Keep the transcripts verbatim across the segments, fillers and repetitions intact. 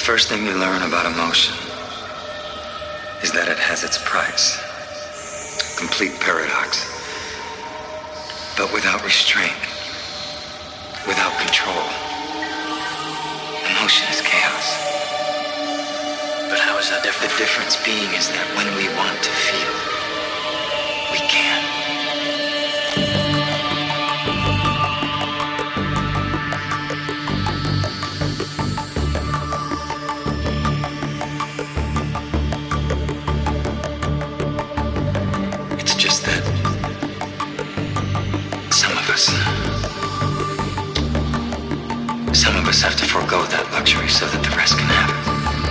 first thing you learn about emotion is that it has its price. Complete paradox. But without restraint, without control, emotion is chaos. But how is that different? The difference being is that when we want to feel, we can. It's just that some of us, some of us have to forego that luxury so that the rest can have it.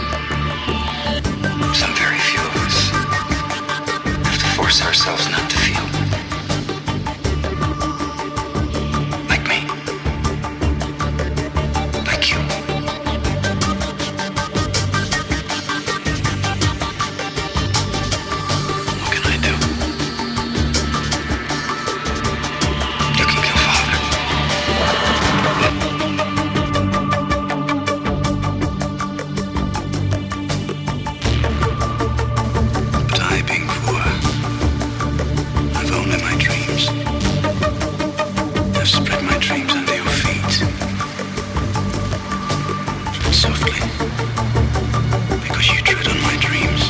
Some very few of us have to force ourselves not to feel. Like me. Like you. What can I do? You can kill Father. But I, being poor, have only my dreams. I've spread my dreams under your feet. Tread softly, because you tread on my dreams.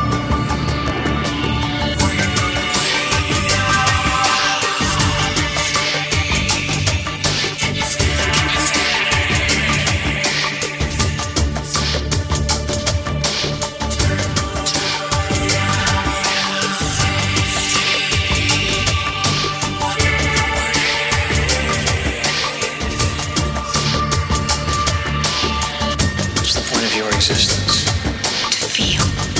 What's the point of your existence? To feel.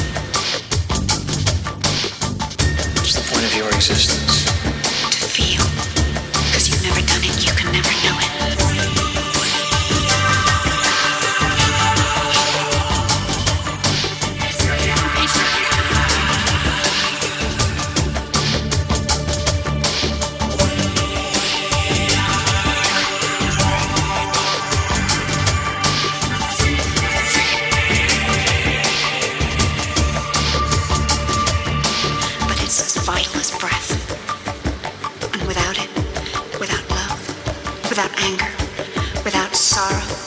What's the point of your existence? To feel. Because you've never done it, you can never know it. But it's as vital as breath. And without it, without love, without anger, without sorrow,